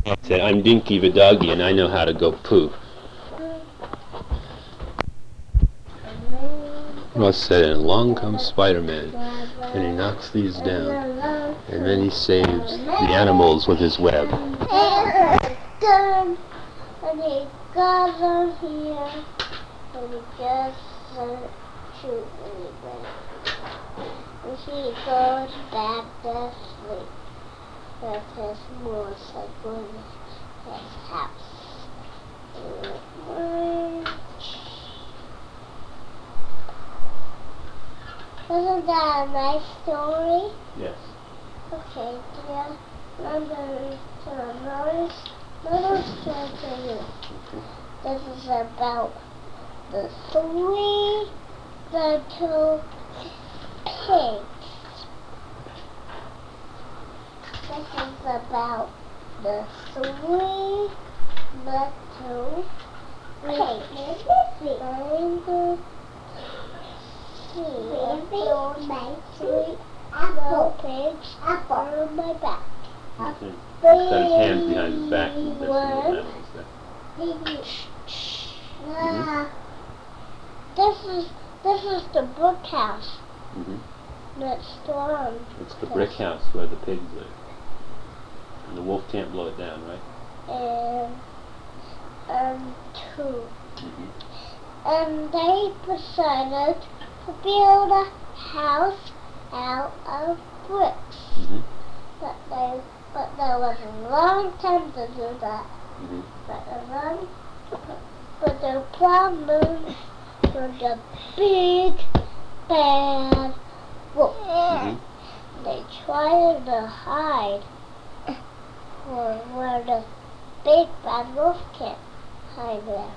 Said, I'm Dinky the doggy and I know how to go poo. Ross said, and along comes Spider-Man, and he knocks these down, and then he saves the animals with his web. And he got them here, and he just shoot anybody. And he goes back to sleep with his motorcycle in his house. Isn't that a nice story? Yes. Okay, do you remember to another story to you? This is about the three little pigs. This is about the three little pigs. Three apple pigs on my back. Okay. He's got his hands behind his back. And This is the brick house. Next door. It's the brick house where the pigs live. And the wolf can't blow it down, right? And two. And they decided to build a house out of bricks. But there was a long time to do that. But the problem was a big bad wolf. They tried to hide where the big bad wolf can't hide there.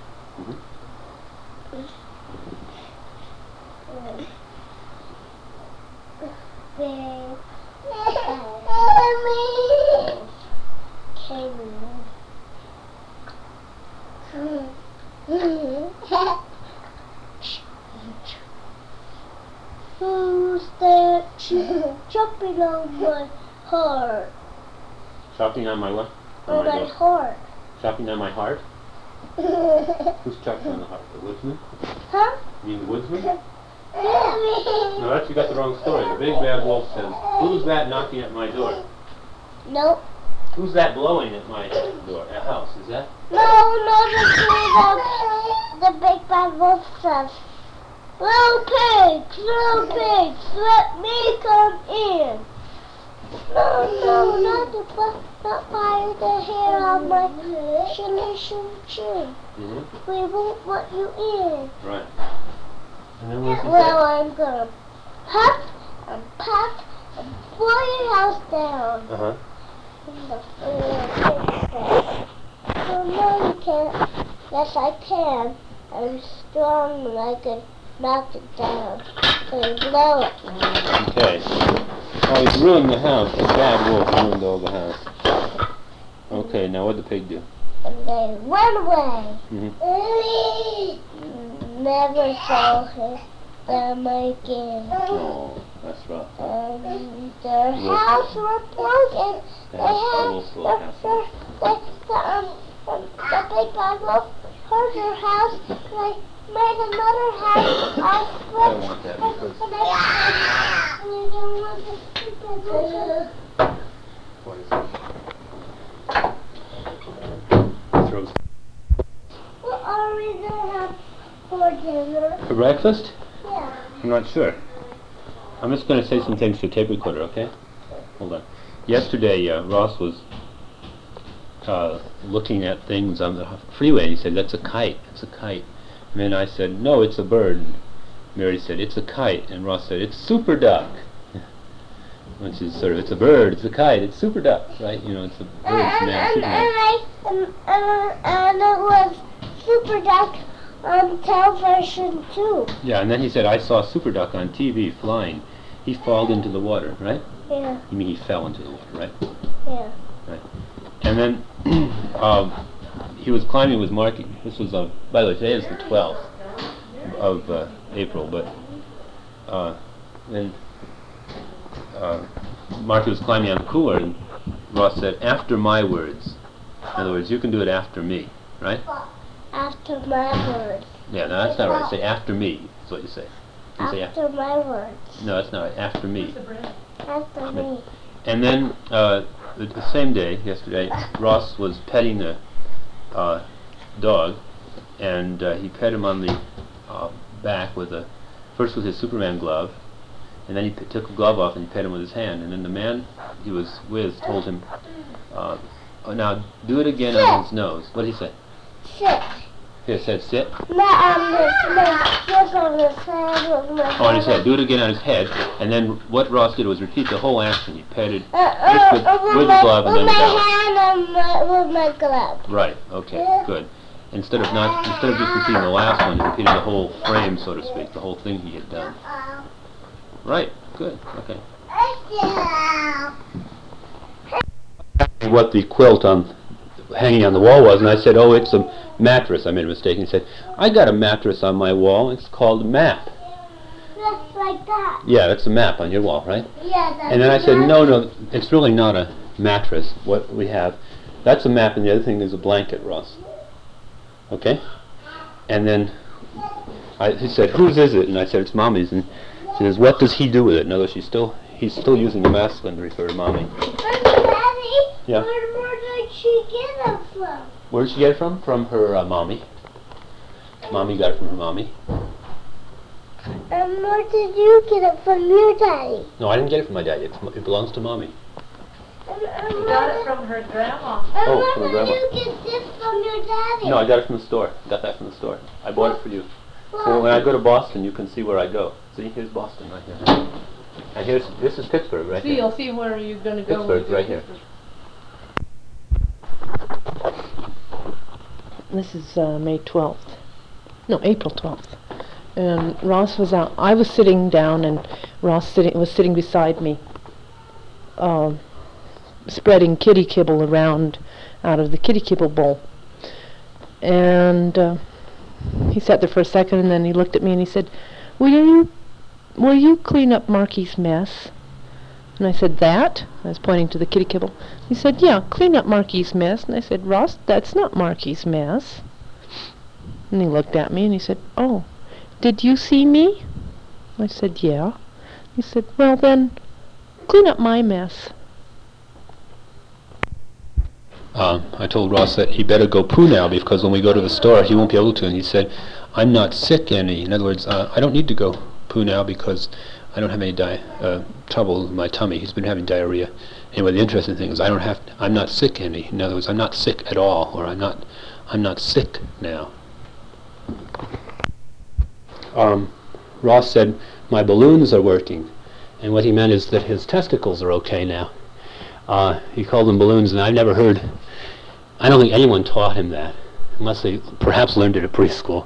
Big came in. Who's that jumping on my heart? Chopping on my what? On my heart. Chopping on my heart? Who's chopping on the heart? The woodsman? Huh? You mean the woodsman? No, that's, you got the wrong story. The big bad wolf says, who's that knocking at my door? Nope. Who's that blowing at my door? A house, is that? The big bad wolf says, little pigs, let me come in. Not by the hair on my chin. We won't let you in. Right. And then what's he Well, I'm gonna puff and puff and blow your house down. And the pig said, oh no you can't. Yes I can. I'm strong and I can knock it down. So you blow it. Okay. Oh, he's ruined the house. The bad wolf ruined all the house. Okay, now what'd the pig do? And they went away. Never saw them again. Oh, that's rough. Their house was broken. The big bad wolf hurt her house. They made another house out of bricks. I don't want that What is it? Throws. What are we going to have for dinner? For breakfast? Yeah. I'm not sure. I'm just going to say some things to tape recorder, okay? Hold on. Yesterday, Ross was looking at things on the freeway, and he said, that's a kite, it's a kite. And then I said, no, it's a bird. And Mary said, it's a kite. And Ross said, it's super duck. Which is sort of, it's a bird, it's a kite, it's super duck, right? You know, it's a bird's man, Superman. And it was super duck on television too. Yeah, and then he said, I saw super duck on TV flying. He fell into the water, right? Yeah. You mean he fell into the water, right? Yeah. Right. And then he was climbing with Marky. This was, by the way, today is the 12th of April, but then Marky was climbing on the cooler, and Ross said, after my words. other words, you can do it after me, right? After my words. Yeah, no, that's not right. Say after me, is what you say. You say After my words. No, that's not right. After me. After me. And then the same day, yesterday, Ross was petting the dog, and he pet him on the back with first with his Superman glove, and then he took the glove off and he pet him with his hand, and then the man he was with told him, oh, now do it again on his nose. What did he say? Sit. He said sit? No, on his head with my Oh, on his head. Do it again on his head, and then what Ross did was repeat the whole action. He petted just with the glove and then without. With my hand and with my glove. Right, okay, good. Instead of just repeating the last one, he repeated the whole frame, so to speak, the whole thing he had done. Right, good, okay. What the quilt hanging on the wall was, and I said, oh, it's a mattress. I made a mistake. And he said, I got a mattress on my wall. It's called a map. Just like that. Yeah, that's a map on your wall, right? Yeah, that's and then I said, no, it's really not a mattress. What we have, that's a map, and the other thing is a blanket, Ross. Okay? And then he said, whose is it? And I said, it's Mommy's. And she says, what does he do with it? In other words, he's still using the masculine to refer to Mommy. Daddy, yeah. where did she get it from? Where did she get it from? From her Mommy. Mommy got it from her Mommy. And where did you get it from your daddy? No, I didn't get it from my daddy. It belongs to Mommy. You got it from her grandma. And from her where grandma. did you get this from your daddy? No, I got it from the store. Got that from the store. I bought it for you. So when I go to Boston, you can see where I go. See, here's Boston right here. And this is Pittsburgh right here. You'll see where you're going to go. Pittsburgh right here. This is May 12th. No, April 12th. And Ross was out. I was sitting down, and Ross was sitting beside me, spreading kitty kibble around out of the kitty kibble bowl. And he sat there for a second, and then he looked at me and he said, Will you clean up Marky's mess? And I said, that? I was pointing to the kitty kibble. He said, yeah, clean up Marky's mess. And I said, Ross, that's not Marky's mess. And he looked at me and he said, oh, did you see me? I said, yeah. He said, well then, clean up my mess. I told Ross that he better go poo now, because when we go to the store he won't be able to. And he said, I'm not sick any. In other words, I don't need to go poo now because I don't have any trouble with my tummy. He's been having diarrhea. Anyway, the interesting thing is I'm not sick any. In other words, I'm not sick at all, or I'm not sick now. Ross said, my balloons are working. And what he meant is that his testicles are okay now. He called them balloons, and I don't think anyone taught him that, unless they perhaps learned it at preschool.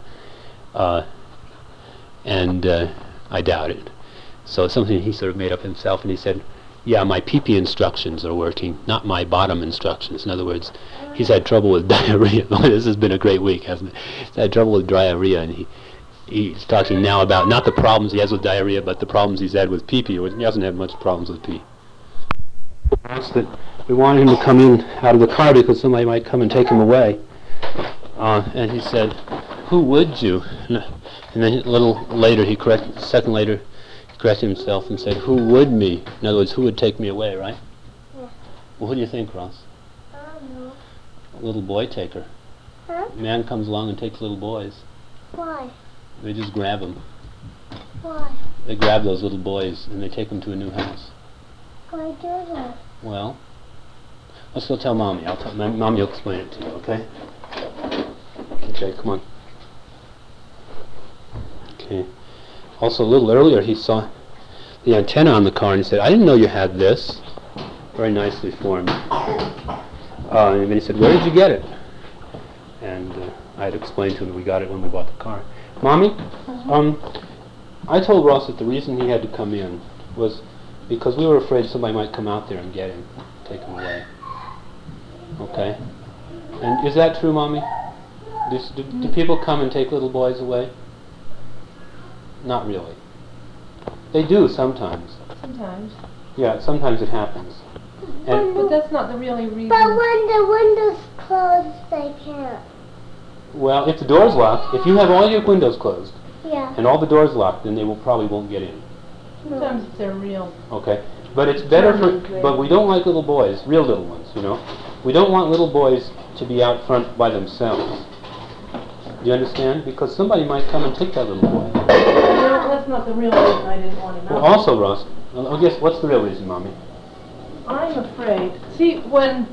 And I doubt it. So it's something he sort of made up himself, and he said, yeah, my pee-pee instructions are working, not my bottom instructions. In other words, he's had trouble with diarrhea. This has been a great week, hasn't it? He's had trouble with diarrhea, and he's talking now about not the problems he has with diarrhea, but the problems he's had with pee-pee. He hasn't had much problems with pee. That we wanted him to come in out of the car because somebody might come and take him away. And he said, who would you? And then a little later, he corrected himself and said, who would me? In other words, who would take me away, right? Yeah. Well, who do you think, Ross? I don't know. A little boy taker. Huh? A man comes along and takes little boys. Why? They just grab them. Why? They grab those little boys and they take them to a new house. Why do that? Well, let's go tell Mommy. Mommy will explain it to you, okay? Okay, come on. Okay. Also, a little earlier, he saw the antenna on the car and he said, I didn't know you had this. Very nicely formed. And then he said, where did you get it? And I had explained to him that we got it when we bought the car. Mommy, I told Ross that the reason he had to come in was because we were afraid somebody might come out there and get him, take him away. Okay? And is that true, Mommy? Do people come and take little boys away? Not really. They do sometimes. Sometimes. Yeah, sometimes it happens. And But that's not the really reason. But when the windows closed, they can't. Well, if the door's locked, if you have all your windows closed Yeah. and all the doors locked, then they probably won't get in. Sometimes if they're real. Okay, but it's better for. But we don't like little boys, real little ones, you know. We don't want little boys to be out front by themselves. Do you understand? Because somebody might come and take that little boy. No, that's not the real reason I didn't want him out. Well, also, Ross, I guess what's the real reason, Mommy? I'm afraid. See, when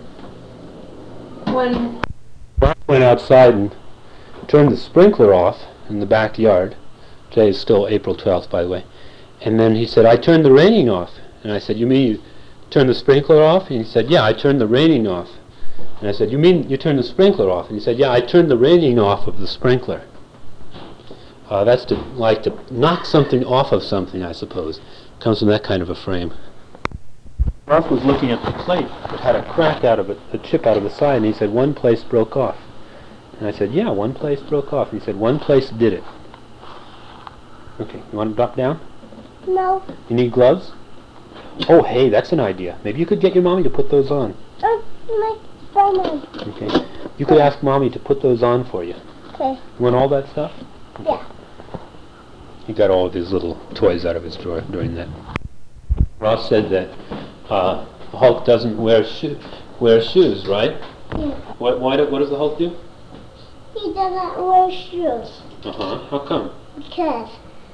Ross went outside and turned the sprinkler off in the backyard. Today is still April 12th, by the way. And then he said, I turned the raining off. And I said, you mean you turned the sprinkler off? And he said, yeah, I turned the raining off. And I said, you mean you turned the sprinkler off? And he said, yeah, I turned the raining off of the sprinkler. That's to knock something off of something, I suppose. Comes from that kind of a frame. Ross was looking at the plate. It had a crack out of it, a chip out of the side, and he said, one place broke off. And I said, yeah, one place broke off. And he said, one place did it. Okay, you want to drop down? No. You need gloves? Oh, hey, that's an idea. Maybe you could get your mommy to put those on. My stomach. Okay. You could ask Mommy to put those on for you. Okay. You want all that stuff? Yeah. He got all of his little toys out of his drawer during that. Ross said that Hulk doesn't wear shoes, right? Yeah. What does the Hulk do? He doesn't wear shoes. How come? Because.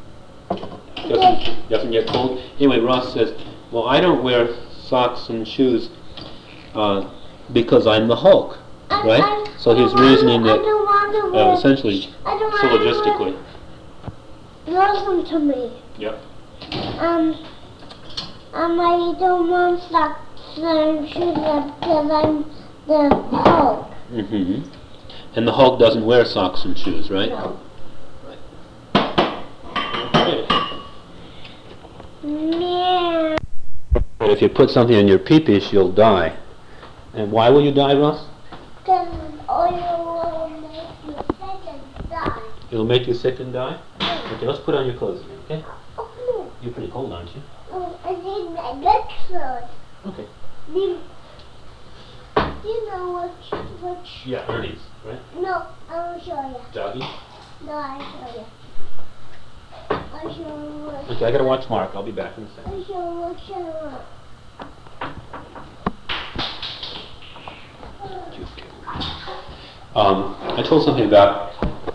Doesn't get cold? Anyway, Ross says, well, I don't wear socks and shoes because I'm the Hulk, right? So he's reasoning that essentially, syllogistically. Listen to me. Yep. I don't want socks and shoes because I'm the Hulk. Mm-hmm. And the Hulk doesn't wear socks and shoes, right? No. Right. But if you put something in your pee-pees, you'll die. And why will you die, Ross? Because oil will make you sick and die. It'll make you sick and die? Okay, let's put on your clothes again, okay? Oh, You're pretty cold, aren't you? no. I need my good clothes. Okay. You know which? Yeah, Ernie's, right? No, I will show you. Doggy? No, I'll show you. I'll show you which. Okay, I gotta watch Mark. I'll be back in a second. I'll show you which I want. I told something about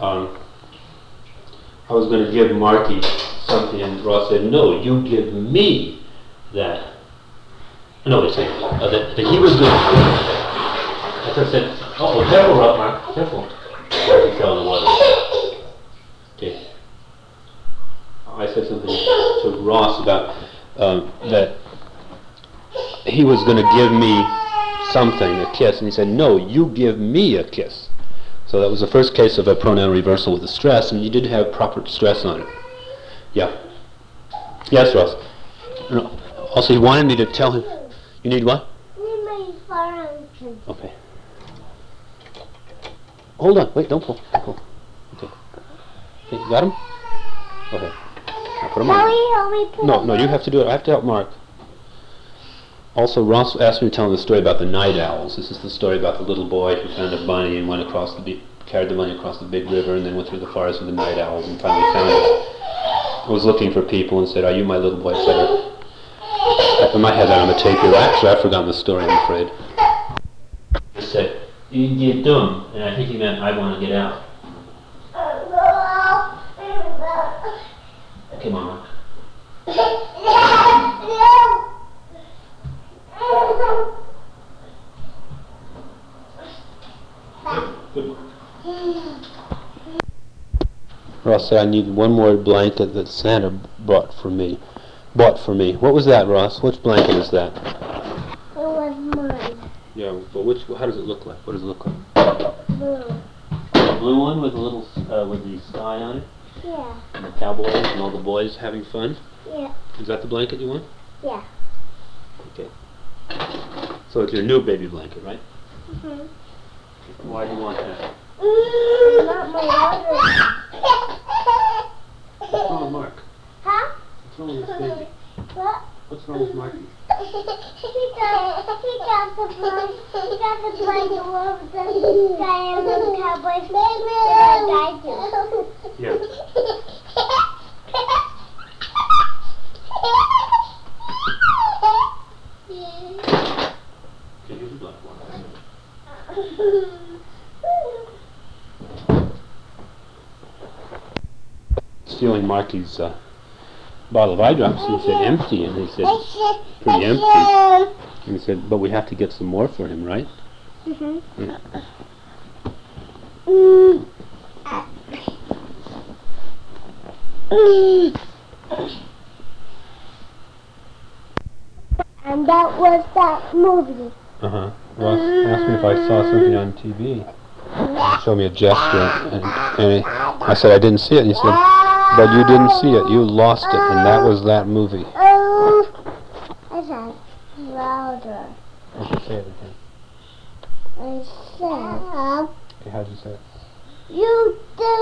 I was going to give Marky something, and Ross said, "No, you give me that." No, they said that he was going to. I said, "Oh, careful, Mark, careful." He fell in the water. Okay. I said something to Ross about that he was going to give me something, a kiss, and he said, "No, you give me a kiss." So that was the first case of a pronoun reversal with a stress, and you did have proper stress on it. Yeah. Yes, Ross. No. Also, he wanted me to tell him. You need what? I need my fountain. Okay. Hold on. Wait, don't pull. Don't pull. Okay. Okay, you got him? Okay. Now put him on. Help me pull No, you have to do it. I have to help Mark. Also, Ross asked me to tell him the story about the night owls. This is the story about the little boy who found a bunny and went across carried the bunny across the big river and then went through the forest with the night owls and finally found it. I was looking for people and said, "Are you my little boy?" I said, I might have that on the tape here. Actually, I've forgotten the story, I'm afraid. I said, "You get done," and I think he meant, "I want to get out." Come on, Mark. Good. Ross said, "I need one more blanket that Santa bought for me." What was that, Ross? Which blanket is that? It was mine. Yeah, but how does it look like? What does it look like? Blue. The blue one with the little with the sky on it, Yeah. and the cowboys and all the boys having fun. Yeah. Is that the blanket you want? Yeah. Okay. So it's your new baby blanket, right? Mhm. Why do you want that? Not my other. What's wrong with Mark? Huh? What's wrong with this baby? What? What's wrong with Marky? He got the blanket over the guy and the cowboys. Yeah. Can you do that one? Stealing Marky's bottle of eye drops, and he said empty, and he said pretty empty. And he said, but we have to get some more for him, right? Yeah. And that was that movie. Ross asked me if I saw something on TV. He showed me a gesture, and I said I didn't see it. And he said, but you didn't see it. You lost it, and that was that movie. I said louder. Okay, say it again. I said. Okay, how'd you say it? You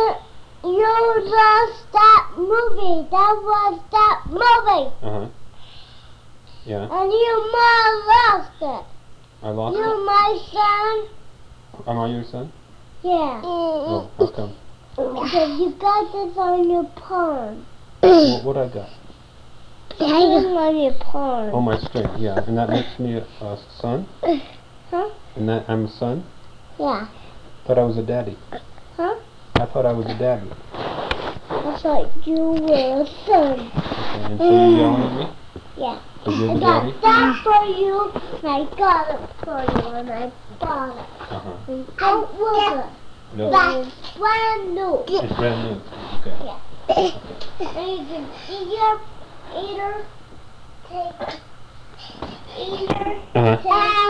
lost that movie. That was that movie. Yeah. And you lost it. I lost You, it? my son. Am I your son? Yeah. Oh, how come? Because you got this on your palm. What I got? String on your palm. Oh, my string, yeah. And that makes me a son? Huh? And that I'm a son? Yeah. Thought I was a daddy. Huh? I thought I was a daddy. I thought you were a son. Okay, and so you're yelling at me? Yeah. Because you're I the got daddy? that for you, and I got it for you, and I bought it. And don't lose it. No. That's brand new. It's brand new. Okay. Yeah. And you can either take this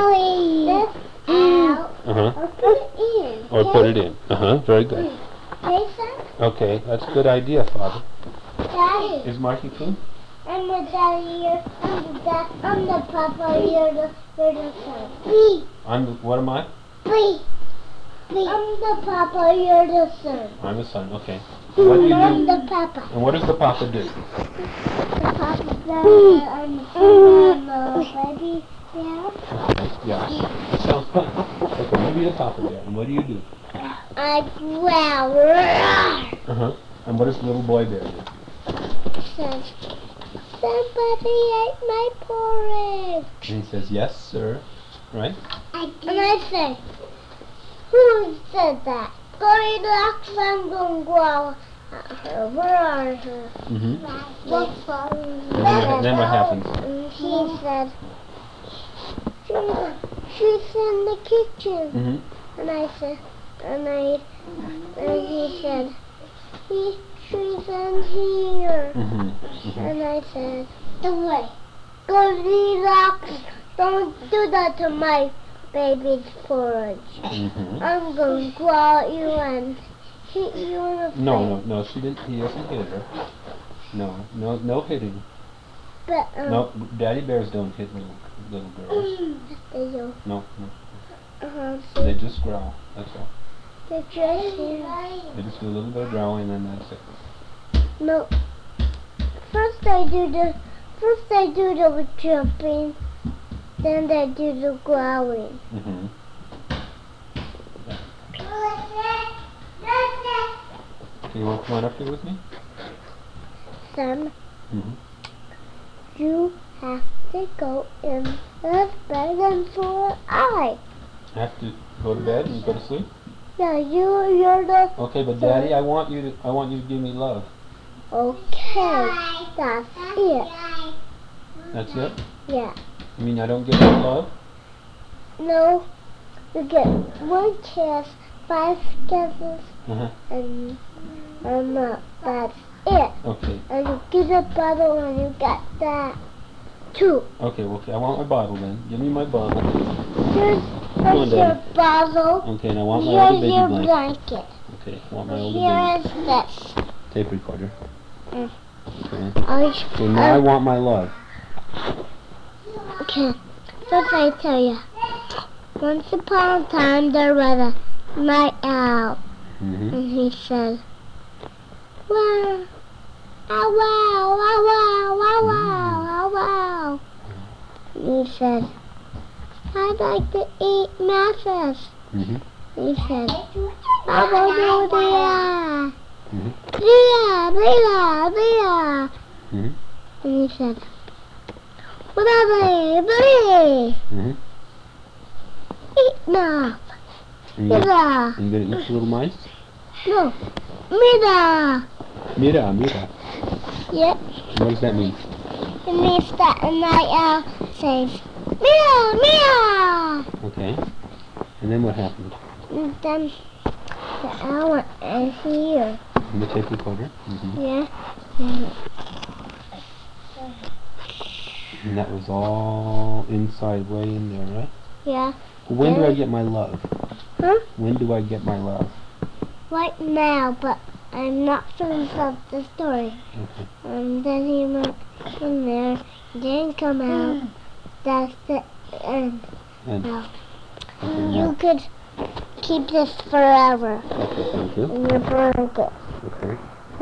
out or put it in. Or put it in. Very good. Okay, son? Okay, that's a good idea, Father. Daddy. Is Marky cool? I'm the daddy, I'm the papa, you're the son. What am I? I'm the papa, you're the son. I'm the son, okay. What do you I'm do? the papa. And what does the papa do? The papa, I'm the baby bear. Okay, yeah. That sounds fun. Okay, you be the papa bear. And what do you do? I growl. And what does the little boy bear do? Says, somebody ate my porridge. And he says, yes, sir. Right? And I say, who said that? Goldilocks, I'm going to growl at her. Where are her? Then what happens? And he said, she's in the kitchen. And I said, and he said, she's in here. And I said, away. Goldilocks, don't do that to my baby's porridge. I'm going to growl at you and hit you in the face. No, she didn't. He doesn't hit her. No hitting. But, no, daddy bears don't hit little girls. They do. No. So They just growl. That's all. they just They just do a little bit of growling and then that's it. No. First they do the jumping, then they do the growling. Okay, you want to come on up here with me? Son, you have to go in the bed until I. Have to go to bed and go to sleep? Yeah, you're the. Okay, but Daddy, I want you to give me love. Okay, that's it. That's it? Yeah. You mean I don't get any love? No, you get 1 kiss, 5 kisses, and that's it. Okay. And you get a bottle and you got that too. Okay, I want my bottle then. Give me my bottle. Here's your bottle. Okay, and I want my Here's other baby your blanket. Okay, I want my older baby. Here's this. Tape recorder. Okay. Okay, now I want my love. Okay, first I tell you. Once upon a time there was a night owl. And he said, wow, ow wow, wow wow, wow wow, wow wow. He said, I'd like to eat mattress. He said, Baba Bria, Bria, Bria. And he said, Bria, Bria. Eat now. Mira. And then each little mice? No. Mira. Mira, mira. Yep. What does that mean? It means that a night owl says, Mira, Mira. Okay. And then what happened? And then the owl went here. In the tape recorder? Yeah. And that was all inside, way in there, right? Yeah. When do I get my love? Huh? When do I get my love? Right now, but I'm not finished up the story. Okay. And then he went in there, didn't come out. That's the end. And Now, okay, you now. could keep this forever Okay, thank you. in your blanket. Okay.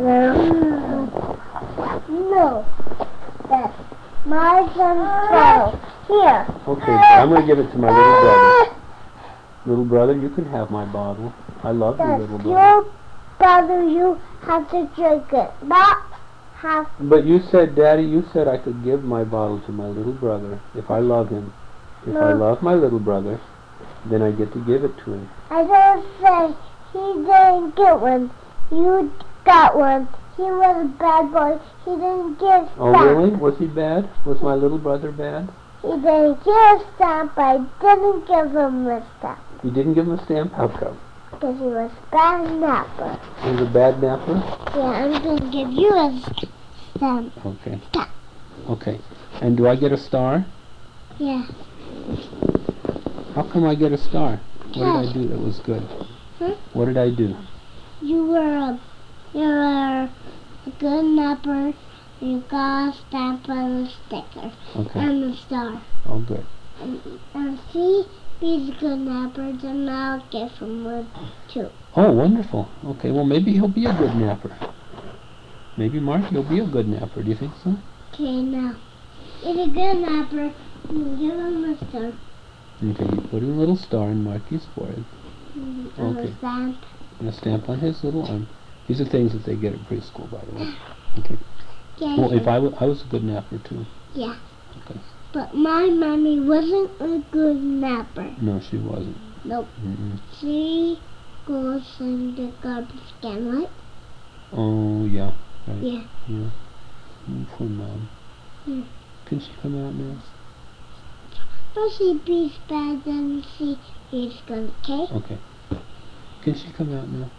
No. That's my son. Here. Okay, but I'm going to give it to my little brother. Little brother, you can have my bottle. I love you, That's little brother. your brother. You have to drink it. Not have. But you said, Daddy, you said I could give my bottle to my little brother if I love him. If I love my little brother, then I get to give it to him. I don't say he didn't get one. You got one. He was a bad boy. He didn't give Oh, stamp. really? Was he bad? Was my little brother bad? He didn't give a stamp. I didn't give him a stamp. You didn't give him a stamp? How come? Because he was a bad napper. He was a bad napper? Yeah, I'm going to give you a stamp. Okay. Stamp. Okay. And do I get a star? Yeah. How come I get a star? What did I do that was good? Huh? What did I do? You were a good napper. You got a stamp and a sticker. Okay. And a star. Oh, good. And see, he's a good napper, then I'll give him one too. Oh, wonderful. Okay, well, maybe he'll be a good napper. Maybe Mark, you'll be a good napper. Do you think so? Okay, now, if a good napper, you give him a star. Okay, you put a little star in Marky's forehead. And Okay. a stamp. And a stamp on his little arm. These are things that they get at preschool, by the way. Okay. Yeah, Well, if I was a good napper, too. yeah. Okay. But my mommy wasn't a good napper. No, she wasn't. Nope. Mm-mm. She goes in the garbage can, right? Oh, yeah. Right. Yeah. Yeah. Poor Mom. Hmm. Can she come out now? But she beats bad, then she is good, okay? Okay. Can she come out now?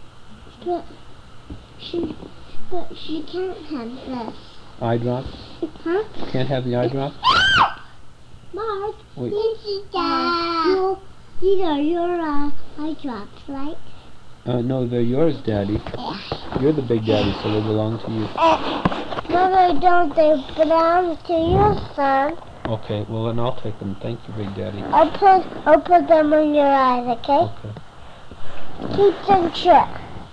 But she can't have this. Eye drops? Huh? Can't have the eye drops? Mark, Wait. these are your eye drops, right? No, they're yours, Daddy. You're the big daddy, so they belong to you. No, they don't. They belong to you, son. Okay, well then I'll take them. Thank you, Big Daddy. I'll put them in your eyes, okay? Okay. Keep them shut.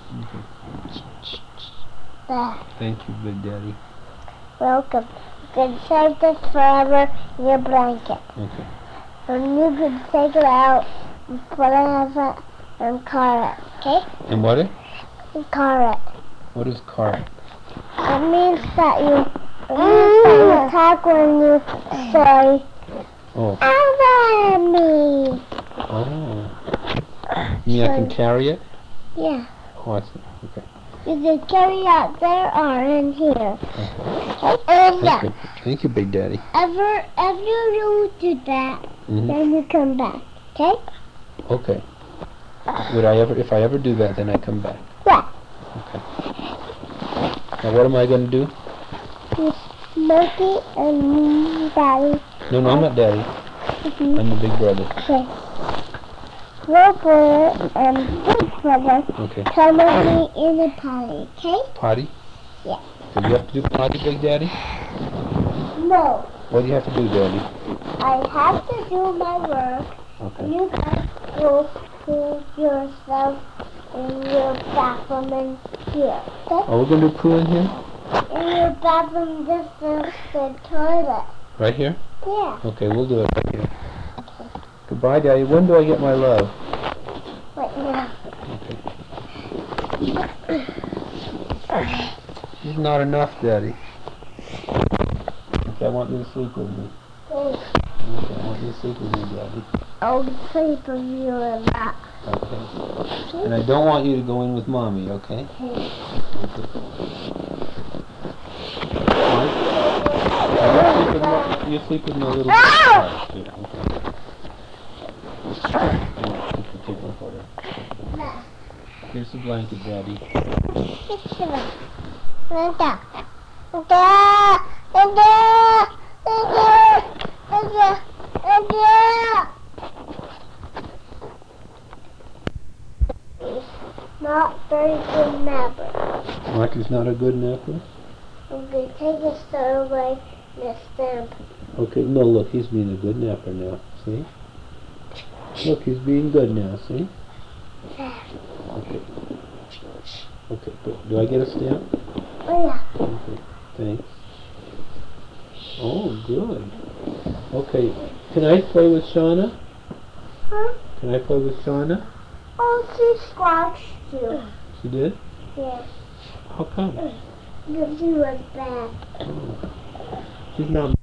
There. Thank you, Big Daddy. Welcome. You can save this forever in your blanket. Okay. And you can take it out and put it in and car it, okay? And what it? And car it. What is car? It means that you talk when you say, Oh. "Over me." Oh. You mean I can carry it? Yeah. Oh, I see. Okay. You can carry out there or in here. Okay. And Thank you. Thank you, Big Daddy. if you do that, then you come back, okay? Okay. If I ever do that, then I come back. Yeah. Okay. Now what am I going to do? Smokey and me, Daddy. No, I'm not Daddy. I'm the big brother. Okay. Little brother and big brother Okay. come with me in the potty, okay? Potty? Yeah. Do you have to do potty, Big Daddy? No, What do you have to do, Daddy? I have to do my work. Okay. You guys go to yourself in your bathroom in here, okay? Oh, we're going to do poo in here? In your bathroom, this is the toilet. Right here? Yeah. Okay, we'll do it right here. Goodbye, Daddy. When do I get my love? Right now. Okay. This is not enough, Daddy. Okay, I want you to sleep with me. Thanks. Okay, I want you to sleep with me, Daddy. I'll sleep with you and that. Okay. And I don't want you to go in with Mommy, okay? Okay. Mike? You sleep with my little Alright, good, okay. Here's the blanket, Daddy. Not very good napper. Mike is not a good napper? Okay, take a star away and a stamp. Okay, no, look, he's being a good napper now, see? Look, he's being good now, see? Okay. Okay, good. Do I get a stamp? Oh yeah. Okay, thanks. Oh, good. Okay, can I play with Shauna? Huh? Can I play with Shauna? Oh, she scratched you. She did? Yeah. How come? Because she was bad. Oh. She's not